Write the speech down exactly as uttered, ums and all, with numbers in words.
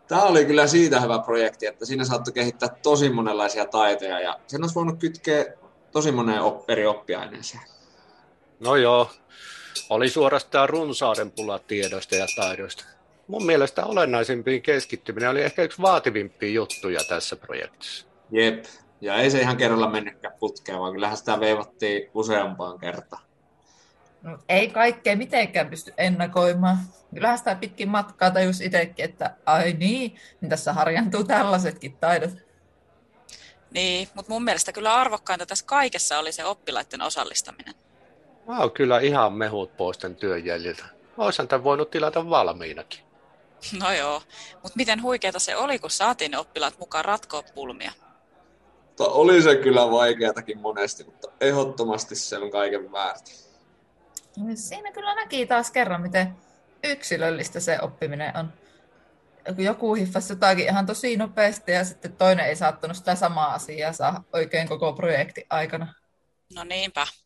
Tämä oli kyllä siitä hyvä projekti, että siinä saattoi kehittää tosi monenlaisia taitoja ja sen olisi voinut kytkeä tosi moneen op- eri oppiaineeseen. No joo, oli suorastaan runsauden pula tiedoista ja taidoista. Mun mielestä olennaisimpiin keskittyminen oli ehkä yksi vaativimpia juttuja tässä projektissa. Jep, ja ei se ihan kerralla mennytkään putkeen, vaan kyllähän sitä veivattiin useampaan kertaan. No, ei kaikkea mitenkään pysty ennakoimaan. Kyllähän sitä pitkin matkaa tajus itsekin, että ai niin, niin tässä harjantuu tällaisetkin taidot. Niin, mutta mun mielestä kyllä arvokkainta tässä kaikessa oli se oppilaiden osallistaminen. Mä oon kyllä ihan mehut pois tämän työn jäljiltä. Oisan tämän voinut tilata valmiinakin. No joo, mutta miten huikeeta se oli, kun saatiin ne oppilaat mukaan ratkoa pulmia? Mutta oli se kyllä vaikeatakin monesti, mutta ehdottomasti se on kaiken väärti. Siinä kyllä näki taas kerran, miten yksilöllistä se oppiminen on. Kun joku hiffasi jotakin ihan tosi nopeasti ja sitten toinen ei saattanut sitä samaa asiaa saa oikein koko projektin aikana. No niinpä.